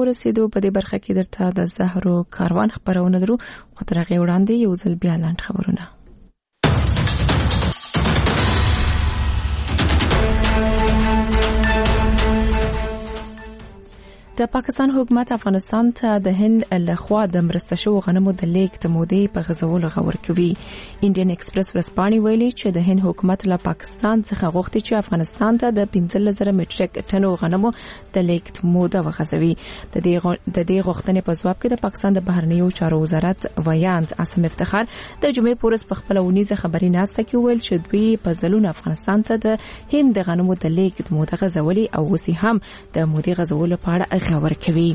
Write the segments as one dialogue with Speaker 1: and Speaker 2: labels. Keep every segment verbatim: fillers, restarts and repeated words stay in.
Speaker 1: ورسېدو. په دې برخه کې درته د زهرو کاروان خبرونه درو، خو تر هغې وړاندې یو ځل بیا لاند خبرونه. د پاکستان حکومت افغانستان ته د هند لخوا د مرسته شوو غنمو د لیږد مودې په غځولو غور کوي. انډین ایکسپریس ورځپاڼې ویلي چې د هند حکومت له پاکستان څخه غوښتي چې افغانستان ته د پنځلس زره مټریک ټنو غنمو د لیږد موده وغځوي. د دې د دې غوښتنې په ځواب کې د پاکستان د بهرنیو چارو وزارت ویاند عاصم افتخار د جمعې په ورځ په خپله ونیزه خبري ناسته کې وویل چې دوی په ځلونه افغانستان ته د هند د غنمو د لیږد موده غځولي او اوس هم د مودې غځولو په اړه خبر کوي.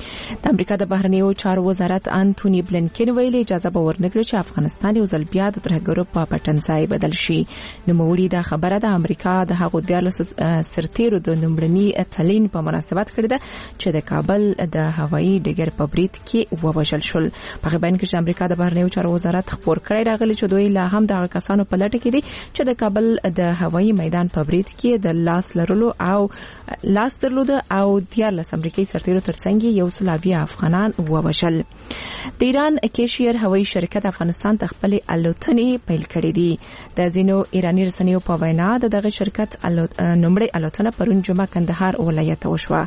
Speaker 1: د امریکا د بهرنیو چارو وزارت انټونی بلنکن ویلي اجازه به ورنکړي چې افغانستان یو ځل بیا د ترهګرو په پټنځای بدل شي. نوموړي دا خبره د امریکا د هغو دیارلس سرتیرو د لومړني تلین په مناسبت کړې ده چې د کابل د هوایي ډګر په برید کې ووژل شول. په بیان کې چې امریکا د بهرنیو چارو وزارت خبر کړی راغلی چې دوی لا هم د کسانو په لټه کې دي چې د کابل د هوایي میدان په برید کې د لاس لرلو او لاس درلود او دیارلس امریکایي سرتیرو ترڅنګ یو سلاوی افغانان ووژل. د ایران کیشیر هوایي شرکت افغانستان ته خپل الوتنې پیل کړې دي. د ځینو ایرانی رسنیو په وینا دغه شرکت نومړی الوتنه پرون جمعه کندهار ولایت ته وشوه.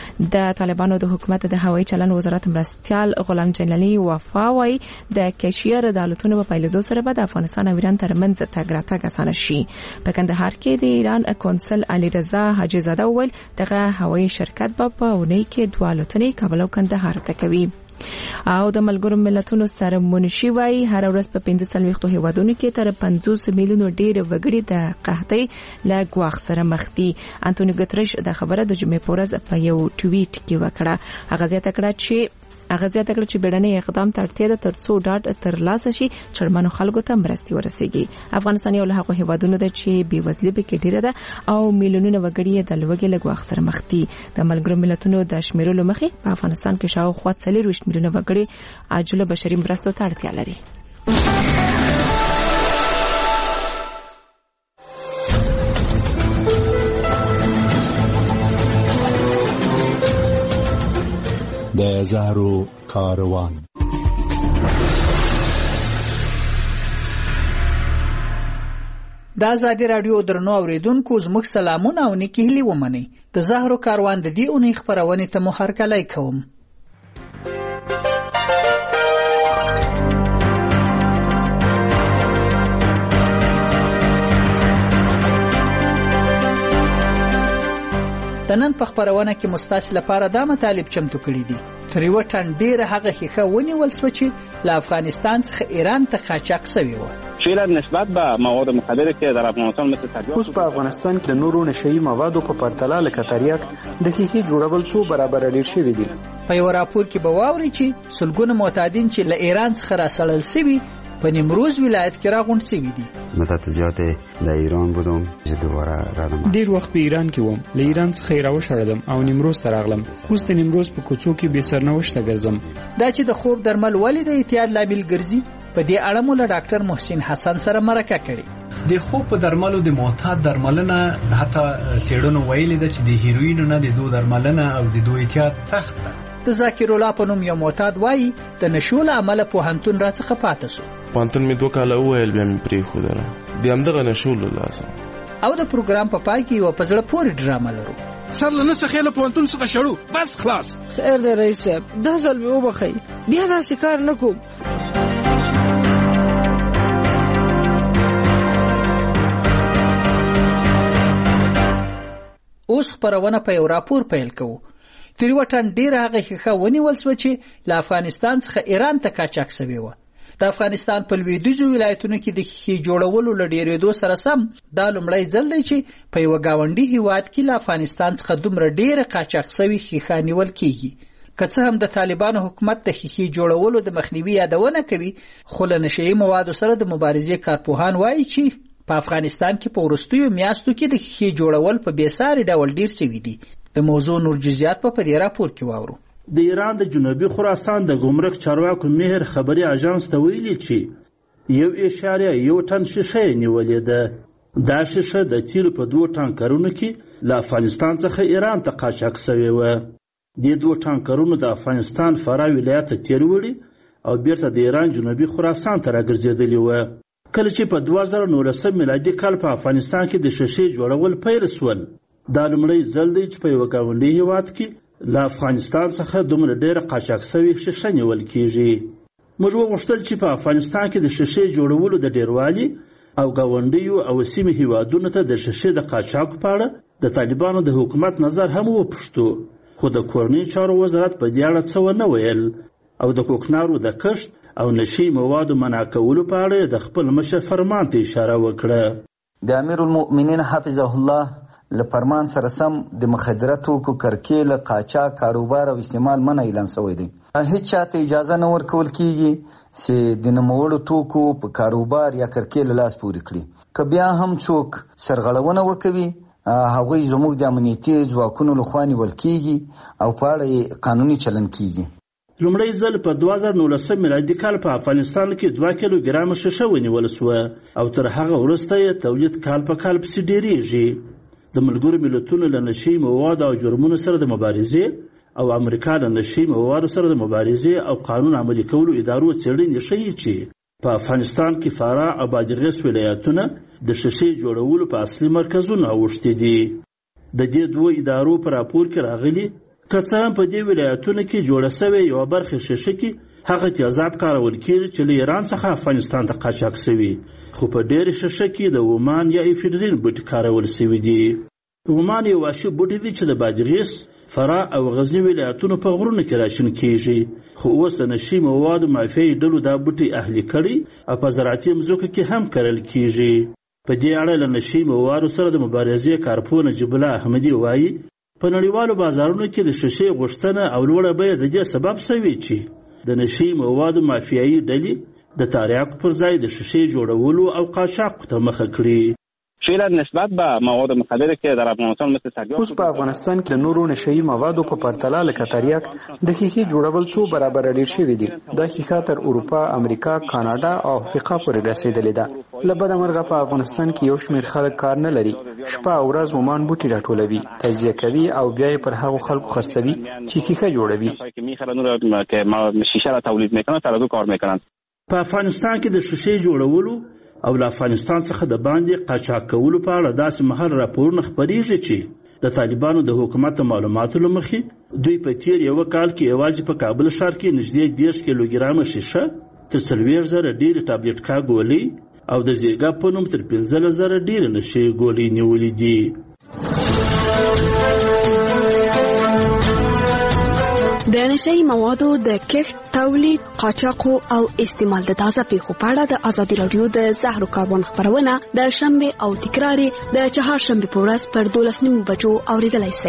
Speaker 1: د طالبانو د حکومت د هوایي چلن وزارت مرستیال غلام جلالی وفا وايي د کیشیر د الوتنو په پیلېدو سره به د افغانستان او ایران ترمنځ تګ راتګ اسانه شي. په کندهار کې د ایران کونسل علي رضا حاجی زاده وویل دغه هوایي شرکت به په اونۍ کې دوه الوتنې کابل او کندهار ته کوي. او د ملګرو ملتونو سره منشي وای هر ورځ په پنځه څلوېښتو هیوادونو کې تر پنځوس میلیونو ډېر وګړي د قحطۍ له ګواښ سره مخ دي. انټونیو ګوتریش دا خبره د جمعې په ورځ په یو ټویټ کې وکړه. هغه زیاته کړه چې هغه زیاته کړه چې بیړنی اقدام ته اړتیا ده ترڅو ډاډ ترلاسه شي چې اړمنو خلکو ته مرستې ورسیږي. افغانستان یو له هغو هیوادونو ده چې بېوزلي پکې ډېره ده او میلیونونه وګړي د لوږې له ګواښ سره مخ دي. د ملګرو ملتونو د شمیرلو مخې په افغانستان کې شاوخوا څلوېښت میلیونه وګړي عاجله بشري مرستو ته اړتیا لري.
Speaker 2: د زهرو کاروان.
Speaker 3: د آزادي راډیو درنو اوریدونکو زموږ سلامونه او نیکی هیلې ومنئ. د زهرو کاروان د دې اونۍ خپرونې ته مو هرکلی کوم. د نن په خپرونه کې مستاسې لپاره دا مطالب چمتو کړي دي. تر یوه ټن ډېره هغه ښیښه ونیول سوه چې له افغانستان څخه ایران ته قاچاق سوې وه.
Speaker 4: فعلا نسبت به مواد مخدره که در افغانستان مثل تریاک
Speaker 5: اوس په افغانستان کې د نورو نشهیي موادو په پرتله لکه تریاک د ښیښې جوړول څو برابره ډېر شوي دي.
Speaker 3: په یو راپور کې به واورئ چې سلګونه معتادین چې له ایران څخه راسړل سوي په نیمروز ولایت کې راغونډ شوي دي.
Speaker 6: متجات د ایران بودم چې دوباره راغلم.
Speaker 5: ډیر وخت په ایران کې وم، له ایران څخه یې راوشړلم او نیمروز ته راغلم. اوس د نیمروز په کوڅو کې بې سرنوشته ګرځم.
Speaker 3: دا چې د خوب درمل ولې د اعتیاد لامل ګرځي، په دې اړه مو له ډاکټر محسن حسن سره مرکه کړې.
Speaker 7: د خوب په درملو د معتاد درملنه حتی څېړنو ویلې ده چې د هیروین نه د دو درملنه او د دو اعتیاد سخت ده.
Speaker 3: د ذاکر الله په نوم یو معتاد وایي د نشو له امله پوهنتون راڅخه پاتې شو.
Speaker 8: پوهنتون مې دوه کاله وویل بیا مې پرېښودله د همدغه نشو له لاسه.
Speaker 3: او د پروګرام په پای کې یوه په زړه پورې ډرامه لرو.
Speaker 9: سر له نسه خیله پوهنتون څخه شړو بس خلاص.
Speaker 10: خیر دی رئیس صاحب، دا ځل مې وبښئ، بیا داسې کار نه کوم.
Speaker 3: اوس خپرونه په یو راپور پیل کوو. تر یوه ټن ډېره هغه ښیښه ونیول سوه چې له افغانستان څخه ایران ته قاچاق سوې وه. د افغانستان په لویدیځو ولایتونو کې د ښیښې جوړولو له ډېرېدو سره سم دا لومړی ځل دی چې په یوه ګاونډي هیواد کې له افغانستان څخه دومره ډېره قاچاق سوې ښیښه نیول کېږي. که څه هم د طالبانو حکومت د ښیښې جوړولو د مخنیوي یادونه کوي، خو له نشهیي موادو سره د مبارزې کارپوهان وایي چې په افغانستان کې په وروستیو میاشتو کې د ښیښې جوړول په بېساري ډول ډېر شوي دي. د موضوع نور جزئیات په دې راپور کې واورو.
Speaker 11: د ایران د جنوبي خراسان د ګمرک چارواکو مهر خبري اژانس ته ویلي چې یو اشاریه یو ټن ښیښه یې نیولې ده. دا ښیښه د تیلو په دوو ټانکرونو کې له افغانستان څخه ایران ته قاچاق سوې وه. دې دوه ټانکرونو د افغانستان فراه ولایت ته تېر وړي او بیرته د ایران جنوبي خراسان ته راګرځېدلي وه. کله چې په دوه زره نولسم میلادي کال په افغانستان کې د شیشې جوړول پیل سول، دا لومړی ځل دی چې په یوه ګاونډي هېواد کې له افغانستان څخه دومره ډېره قاچاق سوې ښیښه نیول کېږي. موږ وغوښتل چې په افغانستان کې د شیشې جوړولو د ډېروالي او ګاونډیو او سیمې هېوادونو ته د شیشې د قاچاقو په اړه د طالبانو د حکومت نظر هم وپوښتو، خو د کورنۍ چارو وزارت په دې اړه څه ونه ویل او د کوکنارو د کښت او نشي موادو منع کولو په اړه د خپل مشر فرمان ته اشاره وکړه.
Speaker 12: د امیر المؤمنین حفظه الله له فرمان سره سم د مخدره توکو کرکیله، قاچاق، کاروبار او استعمال منع اعلان شوی دی. هیڅ چاته اجازه نه ورکول کیږي چې د نوموړو توکو په کاروبار یا کرکیله لاس پورې کړي. که بیا هم څوک سرغړونه وکوي، هغوی زموږ د امنیتي ځواکونو لخوا نیول کیږي او په اړه قانوني چلن کیږي.
Speaker 11: لومړی ځل په دوه زره نولسم میلادي کال په افغانستان کې دوه کیلو ګرامه شیشه ونیول سوه او تر هغه وروسته یې تولید کال په کال پسې ډېرېږي. د ملګرو ملتونو له نشي موادو او جرمونو سره د مبارزې او امریکا له نشي موادو سره د مبارزې او قانون عملي کولو ادارو څېړنې ښیي چې په افغانستان کې فراه او بادغیس ولایتونه د شیشې جوړولو په اصلي مرکزونه اوښتي دي. د دې دوه ادارو په راپور کې راغلي که څه هم په دې ولایتونو کې جوړه سوې یوه برخه شیشه کې هغه تیزاب کارول کېږي چې له ایران څخه افغانستان ته قاچاق سوي، خو په ډېرې شیشه کې د اومان یا ایفیډرین بوټي کارول سوي دي. اومان یو وحشي بوټی دی چې د بادغیس، فراه او غزني ولایتونو په غرونو کې راشین کېږي، خو اوس د نشي موادو مافیایي ډلو دا بوټي اهلي کړي او په زراعتي مځکو کې هم کرل کېږي. په دې اړه له نشي موادو سره د مبارزې کارپوه نجیب الله احمدي وایي په نړیوالو بازارونو کې د شیشې غوښتنه او لوړه بیه د دې سبب شوې چې د نشي موادو مافیایي ډلې د تریاکو پر ځای د شیشې جوړولو او قاچاقو ته مخه کړي.
Speaker 4: فعلا نسبت به مواد مخدره که در افغانستان مثل تریاک
Speaker 5: اوس په افغانستان کې نورو نشئی موادو په پرتله لکه تریاک د ښیښې جوړول څو برابر ډیر شوي دي. دا ښیښه تر اروپا، امریکا، کاناډا او افریقا پورې رسیدلې ده. له بده مرغه په افغانستان کې یو شمېر خلک کار نه لري، شپه او ورځ ومان بوټي راټولوي، تجزیه کوي او بیا یې پر هغو خلکو خرڅوي چې ښیښه جوړوي.
Speaker 11: په افغانستان کې د شیشې جوړولو او له افغانستان څخه د باندې قاچاق کولو په اړه داسې مهال راپورونه خپریږي چې د طالبانو د حکومت معلوماتو له مخې دوی په تیر یو کال کې یوازې په کابل ښار کې نږدې دېرش کیلوګرامه شیشه، تر څلوېښت زره ډېرې ټابلیټکا ګولۍ او د زیګا په نوم تر پنځلس زره ډېرې نشې ګولۍ نیولې دي.
Speaker 13: د نشئی موادو د کښت، تولید، قاچاق او استعمال د تازه پیښو په اړه د ازادي راډیو د زهرو کاروان خپرونه د شنبه او تکرار د چهارشنبه په ورځ پر دولس نیمو بجو اوریدلای شئ.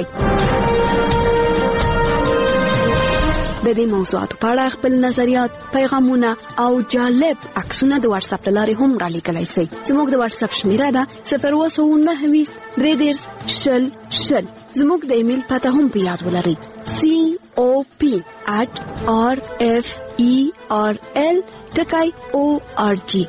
Speaker 13: د دې موضوعاتو په اړه خپل نظریات، پیغامونه او جالب عکسونه د واتس اپ لارې هم را لیږلی شئ. زموږ د واتس اپ شمیره ده صفر اووه سوه نهه ویشت درې دېرش شل شل. زموږ د ایمیل پته هم په یاد ولرئ: سی او پی at r f e r l ټکی او ار جی.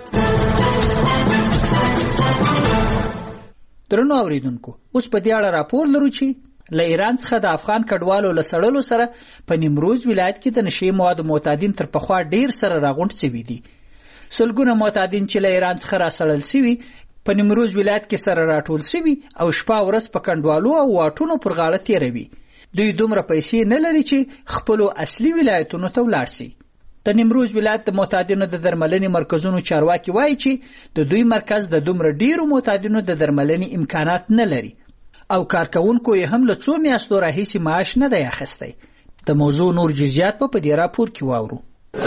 Speaker 3: درنو اوریدونکو، اوس په دې اړه راپور لرو چې له ایران څخه د افغان کډوالو له سړلو سره په نیمروز ولایت کې د نشي موادو معتادین تر پخوا ډیر سره راغونډ شوي دي. سلګونه معتادین چې له ایران څخه را سړل شوي په نیمروز ولایت کې سره راټول شوي او شپه ورځ په کډوالو او واټونو پر غاړه تیروي. دوی دومره پیسې نه لري چې خپل اصلي ولایتونو ته ولاړ شي. د نیمروز ولایت د معتادینو د درملنې مرکزونو چارواکي وایي چې د دوی مرکز د دومره ډیرو معتادینو د درملنې امکانات نه لري او کارکونکو یې هم له څو میاشتو راهیسې معاش نه دی اخیستی. د موضوع نور جزئیات په دې راپور کې واورو.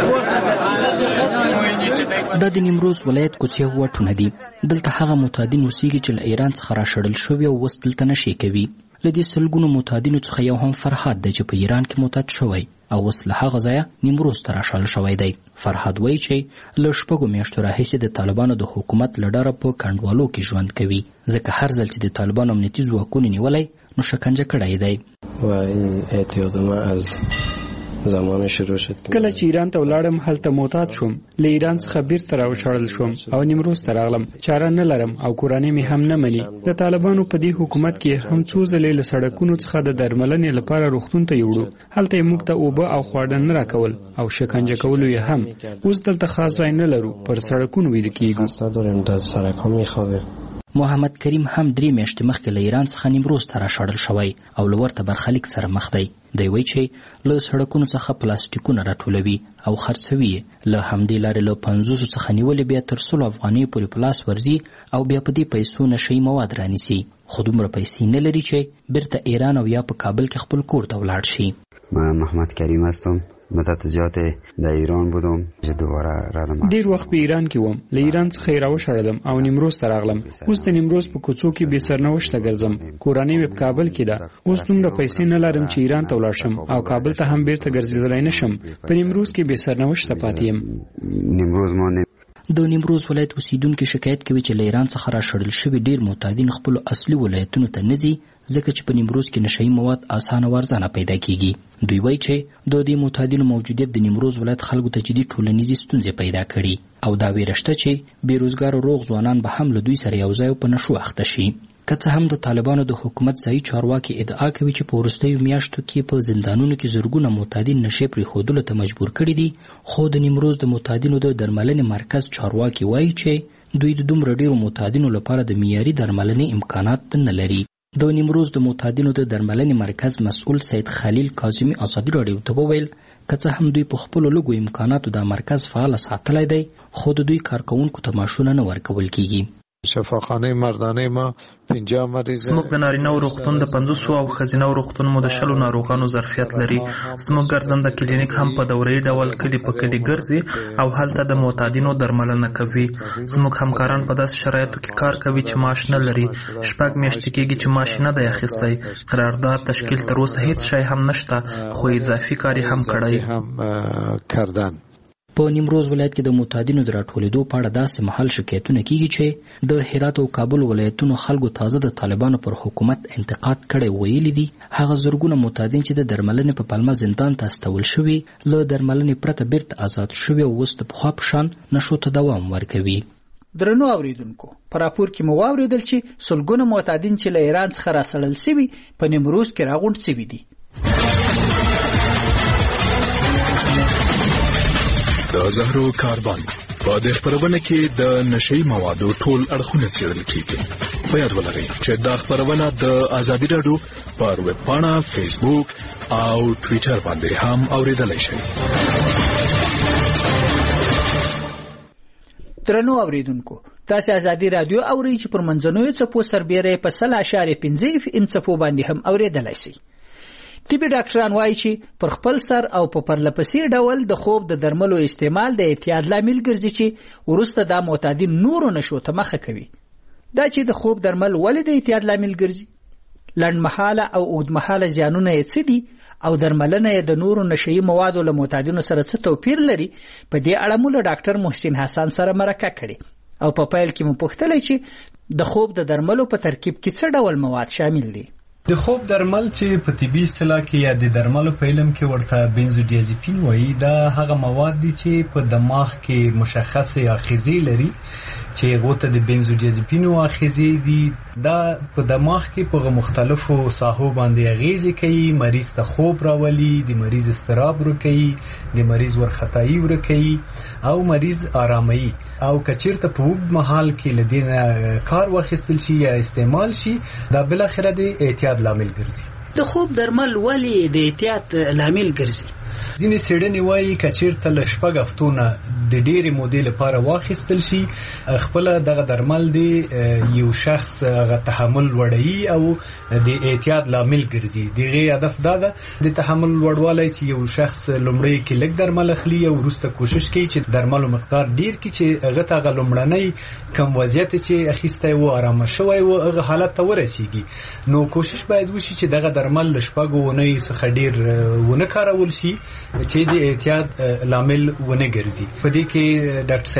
Speaker 14: دا د نیمروز ولایت کوڅې واټونه دي. دلته هغه معتادین اوسېږي چې له ایران څخه راشړل شوي او اوس دلته نشي کوي. له دې سلګونو معتادینو څخه یو هم فرهاد دی چې په ایران کې معتاد شوی او اوس له هغه ځایه نیمروز ته راشړل شوی دی. فرهاد وایي چې له شپږو میاشتو راهیسې د طالبانو د حکومت له ډاره په کنډوالو کې ژوند کوي، ځکه هر ځل چې د طالبانو امنیتي ځواکونو نیولی نو شکنجه کړی دی.
Speaker 15: و این اعتیاد ما از زمان شروع شد.
Speaker 5: کله چې ایران ته ولاړم هلته معتاد شوم، له ایران څخه بیرته راوشړل شوم او نیمروز ته راغلم. چاره نه لرم او کورنۍ مې هم نه مني. د طالبانو په دې حکومت کې هم څو ځلې له سړکونو څخه د درملنې لپاره روغتون ته یوړو. هلته یې موږ ته اوبه او خواړه نه راکول او شکنجه کولو یې هم. اوس دلته خاص ځای نه لرو، پر سړکونو ویده کېږو.
Speaker 14: محمد کریم هم درې میاشتې مخکې له ایران څخه نیمروز ته راشړل شوی او له ورته برخلیک سره مخ دی. دی وایي چې له سړکونو څخه پلاستیکونه راټولوي او خرڅوي. له همدې لارې له پنځوسو څخه نیولې بیا تر سلو افغانیو پورې پلاس ورځي او بیا په دې پیسو نشهیي مواد رانیسي. خو دومره پیسې نه لري چې بیرته ایران او یا په کابل کې خپل کور ته ولاړ شي.
Speaker 6: من محمد کریم هستم. متتجات در ایران بودم چې دوباره رادم.
Speaker 5: ډیر وخت په ایران کې وم، له ایران څخه راوشړلم او نیمروز ته راغلم. اوس د نیمروز په کوڅو کې بې سرنوشته ګرځم. کورنۍ مې په کابل کې ده. اوس دومره پیسې نه لرم چې ایران ته ولاړ شم او کابل ته هم بیرته ګرځېدلی نه شم. په نیمروز کې بې سرنوشته پاتې یم.
Speaker 6: نیمروز ما
Speaker 14: د نیمروز ولایت اوسیدونکو شکایت کوي چې له ایران څخه راشړل شوي ډیر معتادین خپل اصلي ولایتونو ته نه ځي، ځکه چې په نیمروز کې نشهیي مواد اسانه ورځنه پیدا کیږي. دوی وایي چې د دې معتادینو موجودیت د نیمروز ولایت خلکو ته جدي ټولنیزې ستونزې پیدا کړي او دا ویره شته چې بیروزګار روغ ځوانان به هم له دوی سره یو ځای په نشو اخته شي. که څه هم د طالبانو د حکومت ځایي چارواکي ادعا کوي چې په وروستیو میاشتو کې په زندانونو کې زرګونه معتادین نشې پرېښودلو ته مجبور کړي دي، خو د نیمروز د معتادینو د درملنې مرکز چارواکي وایي چې دوی د دومره ډیرو معتادینو لپاره د معیاري درملنې امکانات نه لري. د نیمروز د معتادینو د درملنې مرکز مسؤل سید خلیل کاظمي ازادي راډیو ته وویل که څه هم دوی په خپلو لږو امکاناتو د مرکز فعال ساتلی دی، خو د دوی کارکوونکو ته معاشونه نه ورکول کیږي.
Speaker 16: شفاخانه مردانه ما پنځه مریض
Speaker 17: زموږ د نارینه روغتون د پنځوسو او ښځینه روغتون مو د شلو ناروغانو ظرفیت لري. زموږ ګرځنده کلینیک هم په دوره‌یي ډول کلي په کلي ګرځي او هلته د معتادینو درملنه کوي. زموږ همکاران په داسې شرایطو کې کار کوي چې معاش نه لري. شپږ میاشتې کېږي چې معاش نه دی اخیستی. قرارداد تشکیل تر اوسه هیڅ شی هم نشته، خو اضافي کار هم کړی. په نیمروز ولایت کې د معتادینو د راټولېدو په اړه داسې مهال شکایتونه کیږي چې د هرات او کابل ولایتونو خلکو تازه د طالبانو پر حکومت انتقاد کړی ویلي دي. هغه زرګونه معتادین چې د درملنې په پلمه زندان ته استول شوي له درملنې پرته بیرته آزاد شوي او اوس د پخوا په شان نشو ته دوام ورکوي.
Speaker 3: درنو اوریدونکو، په راپور کې مو واوریدل چې سلګونه معتادین چې له ایران څخه راسړل شوي په نیمروز کې راغونډ شوي دي.
Speaker 2: د زهرو کاربن په دې خبرونه کې د نشهیي موادو ټول اړخونه څېړل کیږي. په یاد ولرئ چې دا خبرونه د ازادي راډیو پر ویب پاڼه، فیسبوک او ټویټر باندې هم اوریدلای شئ.
Speaker 3: درنو اوریدونکو، تاسو ازادي راډیو اورئ چې پر منځنوي څپو سربېره په سل اشاریه پنځه اف ام څپو باندې هم اوریدلای شئ. طبي ډاکټران وایي چې پر خپل سر او په پرلپسې ډول د خوب د درملو استعمال د اعتیاد لامل ګرځي چې وروسته د معتادین نورو نشو ته مخه کوي. دا چې د خوب درمل ولې د اعتیاد لامل ګرځي، لنډمهاله او اوږدمهاله زیانونه یې څه دي او درملنه یې د نورو نشهیي موادو له معتادینو سره څه توپیر لري، په دې اړه مو له ډاکټر محسن حسن سره مرکه کړې او په پیل کې مو پوښتلی چې د خوب د درملو په ترکیب کې څه ډول مواد شامل دي.
Speaker 7: د خوب درمل چې په طبي اصطلاح کې یا د درملو په علم کې ورته بنزودیازپین وایي، دا هغه مواد دي چې په دماغ کې مشخصه آخذې لري چې هغه ته د بنزودیازپین آخذې دي. دا په دماغ کې په مختلفو ساحو باندې اغیزې کوي، مریض ته خوب راولي، د مریض استراب ورکوي، د مریض ورختایي ورکوي او مریض آرامي. او کچیرته په وګ محل کې لدینه کار واخیستل شي یا استعمال شي، دا بل اخره د اعتیاد لامل ګرځي.
Speaker 3: د خوب درمل ولی د اعتیاد لامل ګرځي؟
Speaker 7: ځینې څېړنې وایي کچیرته له شپږ هفتو نه د ډېرې مودې لپاره واخیستل شي، خپل دغه درمل د یو شخص هغه تحمل وړوي او د اعتیاد لامل ګرځي. دغه هدف دا ده د تحمل وړوالی چې یو شخص لومړی کې لږ درمل اخلي او وروسته کوشش کوي چې درملو مقدار ډیر کړي چې هغه ته هغه لومړنی کم وضعیت چې اخیستی و آرامه شوی و هغه حالت ته ورسیږي. نو کوشش باید وشي چې دغه درمل له شپږو اونیو څخه ډیر ونه کارول شي چې د اعتیاد لامل ونه ګرځي. په دې کې ډاکټر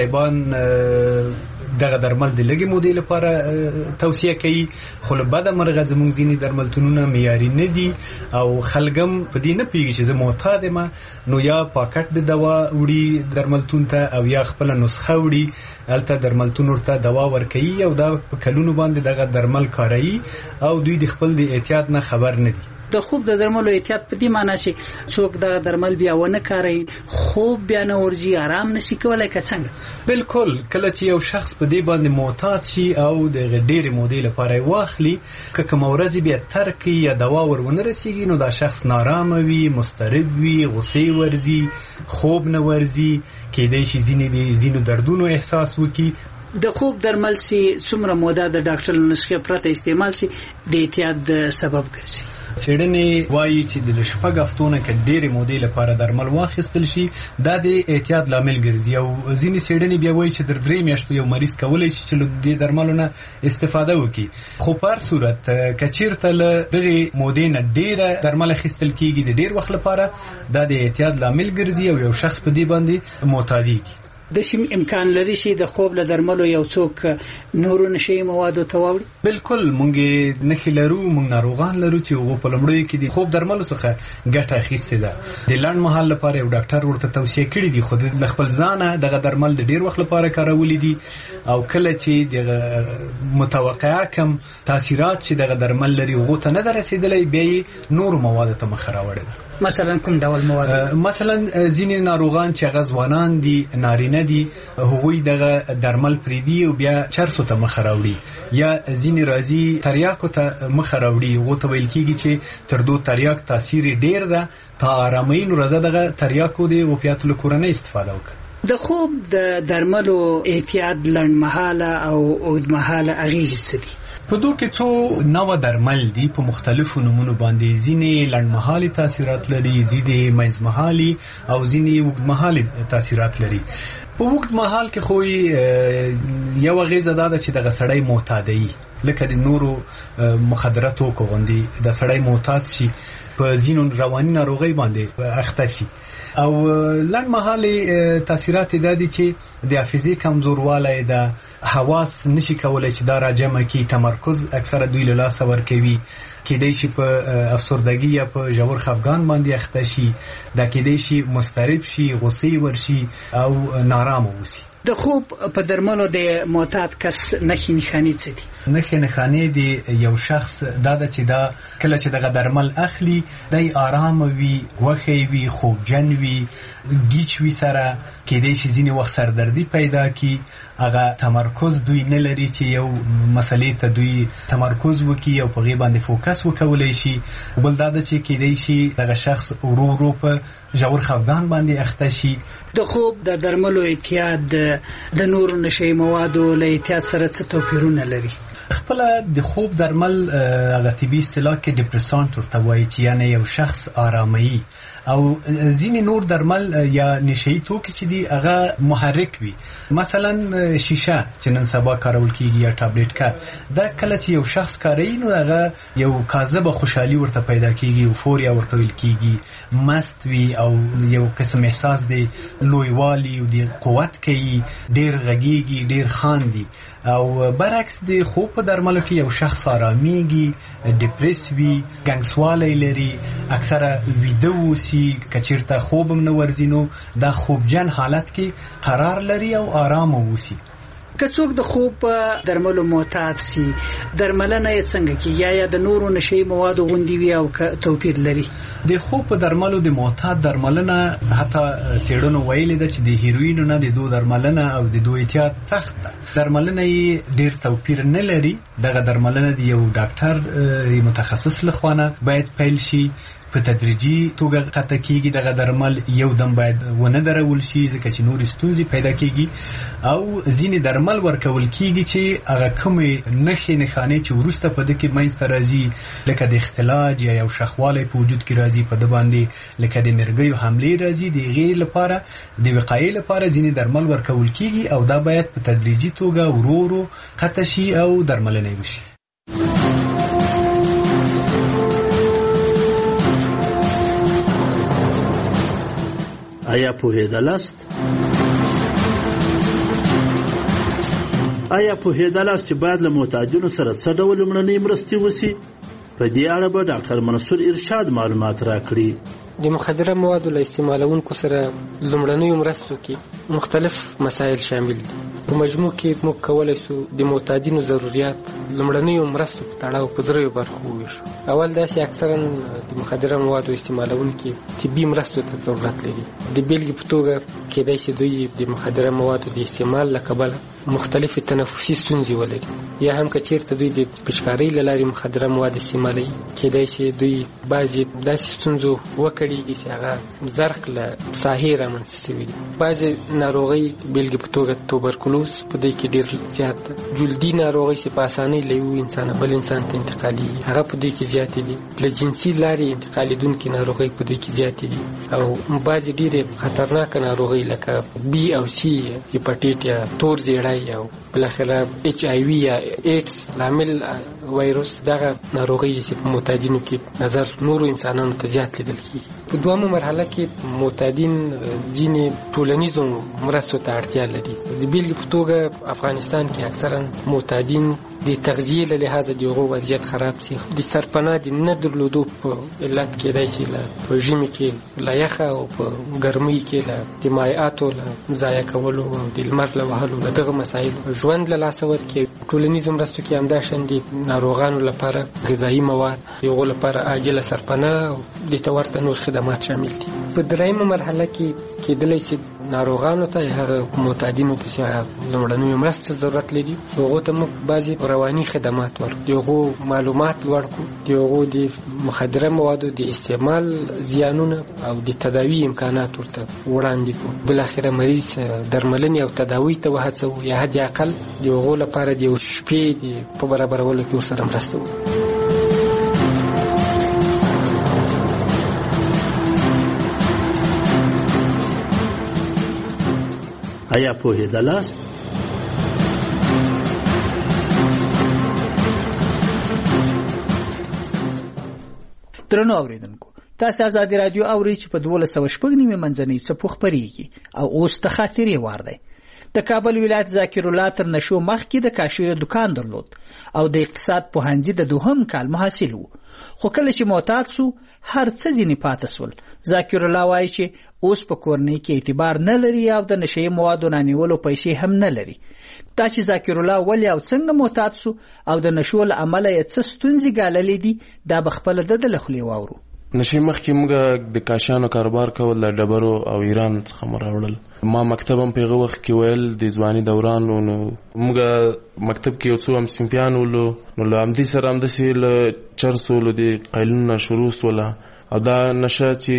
Speaker 7: صاحبان دغه درمل د لږې مودې لپاره توصیه کوي، خو له بده مرغه زموږ ځینې درملتونونه معیاري نه دي او خلګم په دې نه پوهېږي چې زه معتاد یم، نو یا پاکټ د دوا وړي درملتون ته او یا خپله نسخه وړي، هلته درملتون ورته دوا ورکوي او دا په کلونو باندې دغه درمل کاروي او دوی د خپل د اعتیاد نه خبر نه دي.
Speaker 3: د خوب د درملو احتیاط په دې معنی چې څوک د درمل بیا ونه کاروي، خوب بیا نه ورځي، آرام نشي کولای که څنګه؟
Speaker 7: بالکل، کله چې یو شخص په دې باندې معتاد شي او د ډېرې مودې لپاره یې واخلي، که کومه ورځ بیا ترک یا دوا ور ونه رسېږي، نو دا شخص نارامه وي، مضطرب وي، غصې ورځي، خوب نه ورځي، کېدای شي ځینې د ځینو دردونو احساس وکړي.
Speaker 3: د خوب درمل سي څومره موده د ډاکټر نسخې پرته استعمال سي د اعتیاد سبب ګرځي؟
Speaker 7: څېړنې وایي چې د شپږ هفتو نه که ډېرې مودې لپاره درمل واخیستل شي، دا د اعتیاد لامل ګرځي. او ځینې څېړنې بیا وایي چې تر درې میاشتو یو مریض کولی شي چې له دې درملو نه استفاده وکړي. خو په هر صورت که چېرته له دغې مودې نه ډېره درمل اخیستل کېږي د ډېر وخت لپاره، دا د اعتیاد لامل ګرځي او یو شخص په دې باندې معتادېږي.
Speaker 3: د سیم امکان لري چې د خوب له درملو یو څوک نورو نشي موادو ته واوړي؟
Speaker 7: بالکل، مونږ نښې لرو، مونږ ناروغان لرو چې هغو په لومړیو کې د خوب درملو څخه ګټه اخیستې ده. د لنډ مهال لپاره یو ډاکټر ورته توصیه کړي دي، خو د خپل ځانه دغه درمل د ډېر وخت لپاره کارولي دي او کله چې د متوقعه کم تاثیرات چې دغه درمل لري هغو ته نه ده رسېدلی، بیا یې نورو موادو ته مخه راوړې ده.
Speaker 3: مثلا کوم ډول مواد؟
Speaker 7: مثلا ځینې ناروغان چې هغه ځوانان دي، نارینه دي، هغوی دغه درمل پریدي او بیا چرسو ته مخه راوړي، یا ځینې راځي تریاکو ته مخه راوړي. هغو ته ویل کېږي چې تر دو تریاک تاثیر ډېر ده، تا آرامۍ نو راځه دغه تریاکو د اوپیاتو له کورنۍ استفاده وکړه.
Speaker 3: د خوب د درملو اعتیاد لنډمهاله او اوږدمهاله اغېزې څه دي؟
Speaker 7: په دوی کې څو نوع درمل دي په مختلفو نومونو باندې. ځینې لنډمهالي تاثیرات لري، ځینې منځمهالي او ځینې اوږدمهالي تاثیرات لري. په اوږد مهال کې خو یو اغېزه دا ده چې دغه سړی معتادوي، لکه د نورو مخدره توکو غوندې د سړی معتاد شي، په ځینو رواني ناروغۍ باندې اخته شي. او لنډمهالي تاثیرات دا دي چې د حافظې کمزوروالی ده، حواس نشي کولای چې دا راجمع کړي، تمرکز اکثره دوی له لاسه ورکوي، کېدای شي په افسردګي یا په ژور خفګان باندې اخته شي، دا کېدای شي مضطرب شي، غصې ورشي او نارامه اوسي.
Speaker 3: د خوب په درملو د معتاد کس نښې نښانې څه دي؟
Speaker 7: نښې نښانې د یو شخص دا ده چې دا کله چې دغه درمل اخلي، دی آرامه وي، ګوښی وي، خوبجن وي، ګیچ وي سره، کېدای شي ځینې وخت سردردي پیدا کړي، هغه تمرکز دوی نه لري چې یو مسلې ته دوی تمرکز وکړي او په هغې باندې فوکس وکولی شي. بل دا ده چې کېدای شي دغه شخص ورو ورو په ژور خفګان باندې اخته شي.
Speaker 3: د خوب د درملو اعتیاد د نورو نشي موادو له اعتیاد سره څه توپیرونه لري؟
Speaker 7: خپله د خوب درمل هغه طبي اصطلاح کې ډپرسانټ ورته وایي چې یعنې یو شخص آراموي، او ځینې نور درمل یا نشهیي توکي چې دي هغه محرک وي. مثلا شیشه چې نن سبا کارول کېږي یا ټابلیټکه، دا کله چې یو شخص کاروي نو هغه یو کاذبه خوشحالي ورته پیدا کېږي، اوفوریا ورته ویل کېږي، مست وي او یو قسم احساس دی لویوالي او د قوت کوي، ډېر غږیږي، ډېر خاندي. او برعکس د خوب په درملو کې یو شخص آرامیږي، ډپریس وي، ګنګسوالی لري، اکثره ویده اوسي، که چېرته خوب هم نه ورځي نو دا خوبجن حالت کې قرار لري او آرامه اوسي.
Speaker 3: که څوک د خوب په درملو معتاد سي، درملنه یې څنګه کېږي؟ یا د نورو نشهیي موادو غوندې وي او توپیر لري؟
Speaker 7: د خوب په درملو د معتاد درملنه حتی څېړنو ویلې ده چې د هیروینو نه د دو درملنه او د دو اعتیاد سخت ده. درملنه یې ډېر توپیر نه لري. دغه درملنه د یو ډاکټر متخصص لخوا نه باید پیل شي، په تدریجي توګه قطع کېږي. دغه درمل یو دم باید ونه درول شي ځکه چې نورې ستونزې پیدا کېږي، او ځینې درمل ورکول کېږي چې هغه کومې نښې نښانې چې وروسته په ده کې منځته راځي، لکه د اختلاج یا یو شخوالی په وجود کې راځي په ده باندې، لکه د مرګیو حملې راځي، د هغې لپاره د وقایې لپاره ځینې درمل ورکول کېږي، او دا باید په تدریجي توګه ورو ورو قطع شي او درملنه یې وشي.
Speaker 11: آیا پوهېدلاست آیا پوهېدلاست چې باید له معتادینو سره څه ډول لومړنۍ مرستې وشي؟ په دې اړه به ډاکټر منصور ارشاد معلومات راکړي.
Speaker 15: د مخدره موادو له استعمالونکو سره لومړنیو مرستو کې مختلف مسایل شامل دي. په مجموع کې موږ کولی شو د معتادینو ضرورت لومړنیو مرستو په تړاو په دریو برخو وویشو. اول داسې اکثرا د مخدره موادو استعمالونکي طبي مرستو ته ضرورت لري. د بیلګې په توګه کېدای شي دوی د مخدره موادو د استعمال له کبله مختلفې تنفسي ستونزې ولري، یا هم که چېرته دوی د پشکارۍ له لارې مخدره مواد استعمالوي، کېدای شي دوی بعضې داسې ستونزو وکړي چې هغه زرق له ساحې رامنځته شوي دي. بعضې ناروغۍ بیلګې په توګه توبرکلوز په دې کې ډېر زیات ده. جلدي ناروغۍ چې په اسانۍ له یو انسانه بل انسان ته انتقالېږي هغه په دې کې زیاتې دي. له جنسي لارې انتقالېدونکې ناروغۍ په دې کې زیاتې دي. او بعضې ډېرې خطرناکه ناروغۍ لکه بي او سي هیپاټیټ یا تور زیړی او بالاخره اچ آی وي یا ایډز لامل وایروس، دغه ناروغۍ چې په معتادینو کې نظر نورو انسانانو ته زیات لیدل کېږي. په دویمه مرحله کې معتادین ځینې ټولنیزو مرستو ته اړتیا لري. د بیلګې په توګه افغانستان کې اکثرا معتادین د تغذیې له لحاظه د هغو وضعیت خراب شي. د سرپناه د نه درلودو په علت کېدای شي په ژمي کې له یخه او په ګرمۍ کې له د مایعاتو له ضایع کولو او د لمر له وهلو له دغه مسایل ژوند له لاسه ورکړي. ټولنیزو مرستو کې همداشان د ناروغانو لپاره غذایي مواد، د هغو لپاره عاجله سرپناه او د ته ورته نور خدمات شامل دي. په دریمه مرحله کې کېدلی شي ناروغانو ته هغه معتادینو ته چې لومړنیو مرستو ضرورت لري هغو ته موږ بعضې رواني خدمات ورکړو، د هغو معلومات لوړ کړو، د هغو د مخدره موادو د استعمال زیانونه او د تداوي امکانات ورته وړاندې کړو. بالاخره مریض درملنې او تداوي ته وهڅوو، یا حد اقل د هغو لپاره د یو شپې په برابرولو کې ورسره مرسته وکړو.
Speaker 11: آیا پوهېدلاست؟
Speaker 3: درنو اوریدونکو، تاسو آزادي رادیو اورئ چې په دولس سوه شپږ نیمې منځنۍ څپو خپرېږي او اوس د خاطرې وار دی. د کابل ولایت ذاکر الله تر نشو مخکې د کاشیو دکان درلود او د اقتصاد پوهنځي د دوهم کال محصل و، خو کله چې معتاد سو هر څه ځینې پاتې سول. ذاکر الله وایي چې اوس په کورنۍ کې اعتبار نه لري او د نشهیي موادو رانیولو پیسې هم نه لري. دا چې ذاکر الله ولې او څنګه معتاد سو او د نشو له امله یې څه ستونزې ګاللې دي، دا به خپله د ده له خولې واورو.
Speaker 8: نشي مخکې موږ د کاشانو کاروبار کول له ډبرو او ایران څخه مو راوړل. ما مکتب هم په هغه وخت کې ویل د ځواني دوران و، نو موږ مکتب کې یو څو هم صنفیان ولو، نو له همدې سره همداسې له چرسو له دې قیلونه شروع سوله. او دا نشه چې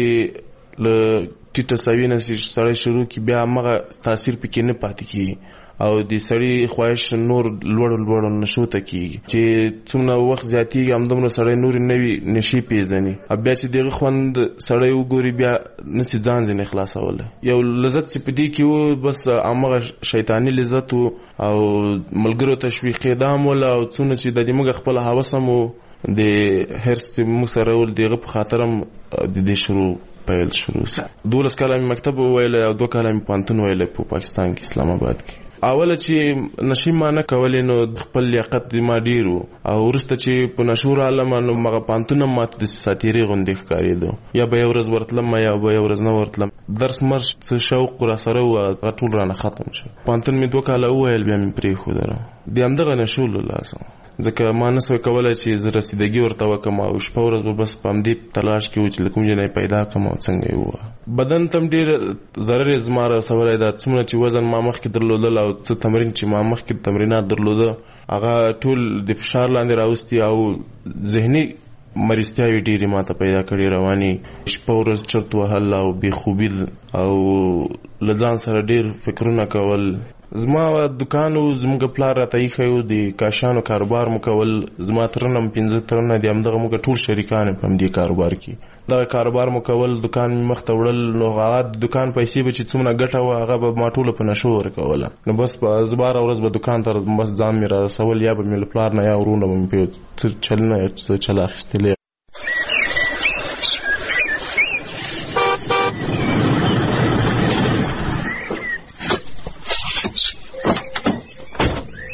Speaker 8: له ټیټه سوي نه چې سړی شروع کړي بیا همغه تاثیر پکې نه پاتې کېږي او د سړي خواهش نور لوړو لوړو نشو ته کېږي چې څومره وخت زیاتېږي همدومره سړی نورې نوي نشې پېژني. بیا چې دغه خوند سړی وګوري بیا نسي ځان ځینې خلاصولی. یو لذت چې په دې کې و بس همغه شیطاني لذت و او ملګرو تشویقېدا هم وله او څونه چې د دې موږ خپله هوس هم و د هرس چې موږ سره ول دغه په خاطر هم د دې شروع پیل شروع سو. دولس کاله مې مکتب وویلی او دوه کاله مې پوهنتون ویلی په پاکستان کې اسلام آباد کې. اوله چې نشي ما نه کولې نو خپل لیاقت د ما ډېر و او وروسته چې په نشو رالم نو مغه پوهنتون هم ماته د ساتیرې غوندې ښکارېدو، یا به یو ورځ ورتلم یا به یو ورځ نه ورتلم. درس مرش څه شوق راسره و هغه ټول رانه ختم شو. پوهنتون مې دوه کاله وویل بیا مې پرېښودله د همدغه نشو له لاسه، ځکه ما نسوی کولی چې زه رسیدګي ورته وکړم او شپه ورځ به بس په همدې تلاش کې و چې له کوم ځای نه پیدا کړم او څنګه یې ووهه. بدن ته هم ډېر ضرر یې زما رسولی دا، څومره چې وزن ما مخکې درلودل او څه تمرین چې ما مخکې تمرینات درلوده هغه ټول د فشار لاندې راوستي او ذهني مریضتیاوې ډېرې ما ته پیدا کړي، رواني شپه ورځ چرت وهل او بېخوبي او له ځان سره ډېر فکرونه کول. زما دکان و، زموږ پلار راته ایښی و، د کاشانو کاروبار مو کول. زما ترنه م پنځه ترنه دي، همدغه موږ ټول شریکان په همدې کاروبار کې دغه کاروبار مو کول. دکان مې مخ ته وړل، نو هغه د دکان پیسې به چې څومره ګټه وه هغه به ما ټوله په نشو ورکوله. نو بس په زباره ورځ به دکان ته بس ځان مې را رسول، یا به مې له پلار نه یا ورونه به مې په څه چلونه یا څه چل اخیستلې.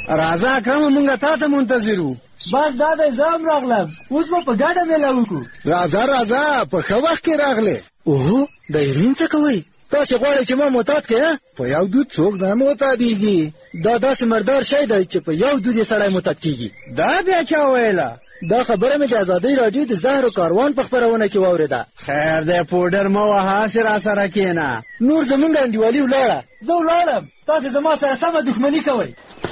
Speaker 18: راځه اکرم مونږه تا ته منتظر وو.
Speaker 19: بس دا د ځام راغلم، اوس به په ګډه میله وکړو.
Speaker 18: راځه راځه په ښه وخت کې راغلې.
Speaker 19: اوهو د ایرین څه کوئ؟ تاسې غواړئ چې ما معتاد کړې؟
Speaker 18: په یو دود څوک نه معتادېږي.
Speaker 19: دا داسې مردار شی دی چې په یو دود یې سړی معتاد کېږي.
Speaker 18: دا بیا چا ویله؟
Speaker 19: دا خبره مې د ازادۍ راډیو د زهرو کاروان په خپرونه کې واورېده.
Speaker 18: خیر دی پوډر مه وهه، هسې را سره کښېنه.
Speaker 19: نور زمونږ انډیوالي ولاړه، زه ولاړم، تاسې زما سره سمه دښمني کوئ.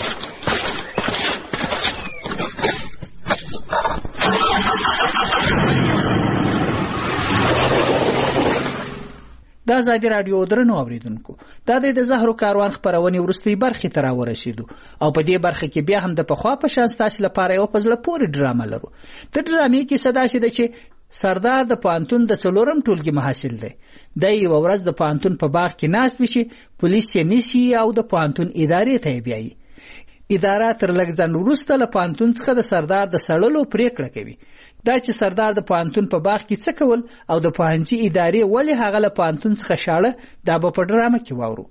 Speaker 3: د ازادي راډیو درنو اوریدونکو، دا د زهرو کاروان خپرونې وروستۍ برخې ته راورسېدو او په دې برخه کې بیا هم د پخوا په شان ستاسو لپاره یو په زړه پورې ډرامه لرو. د ډرامې کیسه داسې ده چې سردار د پوهنتون د څلورم ټولګي محصل دی. دی یوه ورځ د پوهنتون په باغ کې ناست وي چې پولیس یې نیسي او د پوهنتون ادارې ته یې بیایي. اداره تر لږ ځنډ وروسته له پوهنتون څخه د سردار د سړلو پریکړه کوي. دا چې سردار د پوهنتون په باغ کې څه کول او د پوهنځي ادارې ولې هغه له پوهنتون څخه شاړه، دا به په ډرامه کې واورو.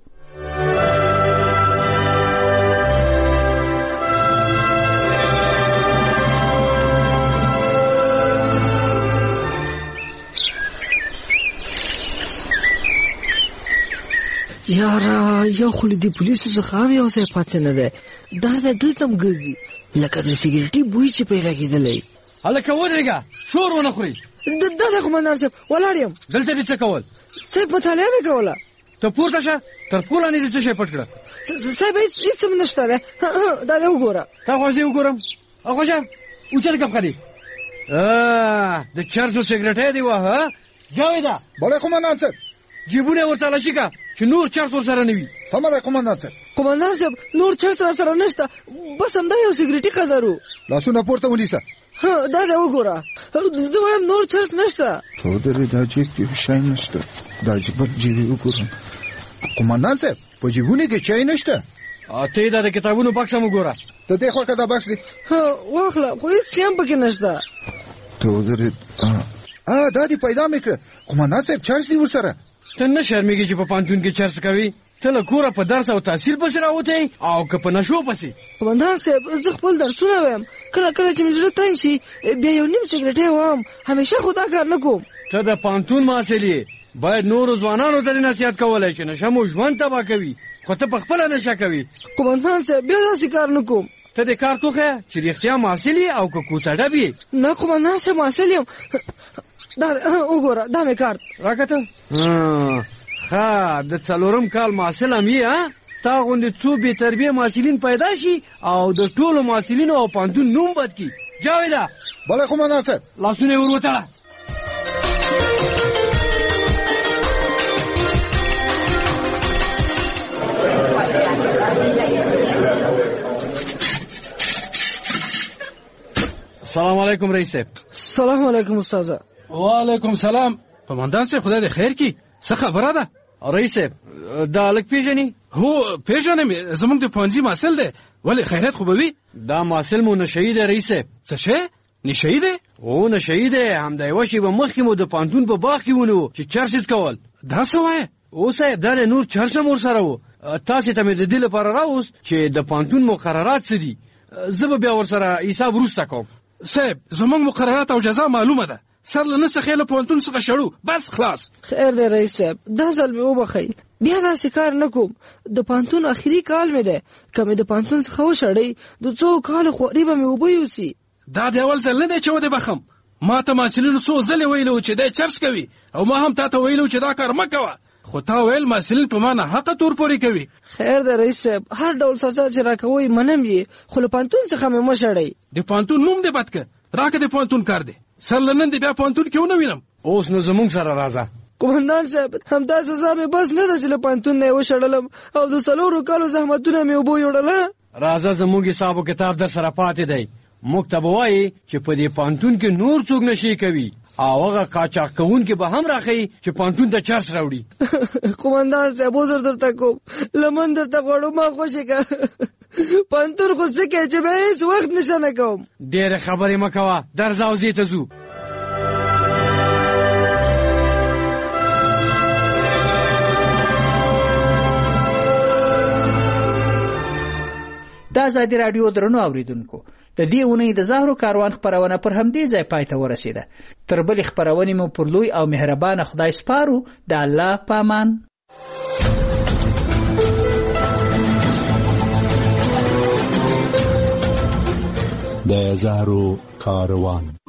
Speaker 10: یاره یو خو له دې پولیسو څخه هم یو ځای پاتې نه دی. دا د دلته هم ګرځي لکه د سګرټي بوی چې پرې لګېدلی.
Speaker 9: هلکه ودرېږه، شور ونه خورئ.
Speaker 10: دا د قمندان صاحب ولاړ یم.
Speaker 9: دلته دې څه کول؟
Speaker 10: صاحب مطالعه مې کوله.
Speaker 9: ته پورته شه، تر پوله نه دې څه شی پټ کړه.
Speaker 10: صاحب هېڅ هم نشته دی. دا دې وګوره.
Speaker 9: تا خوښ دې وګورم. خوښه اوچت کپ کړي. د چرسو سګرټۍ دې وه. جاویده
Speaker 18: بله قمندان صاحب
Speaker 9: جیبونه ورته لشي که چې نور چرس ورسره نه وي.
Speaker 18: سمه ده قمندان صاحب.
Speaker 10: قمندان صاحب نور چرس را سره نشته، بس همدا یو سګرټي قدر و.
Speaker 18: لاسونه پورته ونیسه.
Speaker 10: ها دا دې وګوره، زه وایم نور چرس نشته.
Speaker 18: تو درې دا جیب کې شی نشته. دا جیب جیب وګورم. قمندان صاحب په جیبونه کې چای نشته.
Speaker 9: ته یې دا د کتابونو بکس هم وګوره.
Speaker 18: د دې خوا که دا بکس دی؟
Speaker 10: ها واخله، خو هېڅ شی هم پکې نشته.
Speaker 18: تو درې ا دا دې پیدا مې کړه. قمندان صاحب چرس دی ورسره.
Speaker 9: ته نه شرمېږې چې په پوهنتون کې چرس کوي؟ ته له کوره په درس او تحصیل پسې راوتی او که په نشو پسې؟
Speaker 10: قمندان صاحب زه خپل درسونه وایم، کله کله چې مې زړه تنګ شي بیا یو نیم سګرټۍ وایم، همیشه خو دا کار نه کوم.
Speaker 9: ته د پوهنتون محصل یې، باید نورو ځوانانو ته نصیحت کولی چې نشه مو ژوند تباه کوي، خو ته په خپله نشه کوي.
Speaker 10: قمندان صاحب بیا داسې کار نه کوم.
Speaker 9: ته د کار توخه چې رښتیا محصل یې او که کوڅه ډب یې؟
Speaker 10: نه قمندان صاحب محصل یم. دا وګوره دا مې کارت
Speaker 9: راکته. ښه د څلورم کال محصل هم یې. ها ستا غوندې څو بې تربیې محصلین پیدا شي او د ټولو محصلینو او پوهنتون نوم بد کړي. جاویده
Speaker 18: بله قمندان صاحب.
Speaker 9: لاسونه یې ور وتړه. السلام علیکم رئیس صاحب.
Speaker 10: سلام علیکم استاذه.
Speaker 9: وعلیکم سلام. قمندان صاحب خدای دې خیر کړي، څه خبره ده؟ رئیس صاحب دا هلک پیژنې؟ هو پیژنم، زموږ د پوهنځي محصل دی. ولې خیریت خو به وي؟ دا محصل مو نشهیي دی رئیس صاحب. څه شی نشهیي دی؟ هو نشهیي دی. همدا یوه شېبه مخکې مو د پوهنتون په باغ کې ونیو چې چرس یې کول. دا څه وایې؟ او صاحب دا نور چرس هم ورسره و. تاسې ته مې د دې لپاره راوست چې د پوهنتون مقررات څه دي. زه به بیا ورسره حساب وروسته کوم. صاحب زموږ مقررات او جزا معلومه ده. سر له نه څخه له پوهنتون څخه شړو، بس خلاص.
Speaker 10: خیر دی رئیس صاحب، دا ځل مې وبخئ، بیا داسې کار نه کوم. د پوهنتون آخري کال مې دی، که مې د پوهنتون څخه وشړئ د څو کالو خواري به مې اوبه یوسي.
Speaker 9: دا د اول ځل نه دی چې ودې بخم. ما ته محصلینو څو ځلې ویلي چې دی چرس کوي او ما هم تا ته ویلي چې دا کار مه کوه، خو تا ویل محصلین په ما ناحقه تور پورې کوي.
Speaker 10: خیر دی رئیس صاحب، هر ډول سزا چې راکوئ منم یې، خو له پوهنتون څخه مې مه شړئ.
Speaker 9: د پوهنتون نوم دې بد که، راکه د پوهنتون کار دی. سر له نن دې بیا پوهنتون کې ونه وینم. اوس نو زموږ سره راځه.
Speaker 10: قمندان صاحب همدا سزا مې بس نه ده چې له پوهنتون نه یې وشړلم او د څلورو کالو زحمتونه مې اوبو یوړله.
Speaker 9: راځه زموږ حساب و کتاب در سره پاتې دی. موږ ته به وایي چې په دې پوهنتون کې نور څوک نشي کوي او هغه قاچاق کوونکي به هم راښیي چې پوهنتون ته چرس راوړي.
Speaker 10: قمندان صاحب عذر درته کوم، لمن درته غواړو، ما خوشې که پوهنتون خو څه کوې چې به هېڅ وخت نشه نه کوم.
Speaker 9: ډېرې خبرې مه کوه، درځه او دې ته ځو.
Speaker 3: دا ازادي راډیو درنو اوریدونکو د دې اونۍ د زهرو کاروان خپرونه پر همدې ځای پای ته ورسیده. تر بلې خپرونې مو پر لوی او مهربانه خدای سپارو. د الله په امان.
Speaker 20: د زهرو کاروان.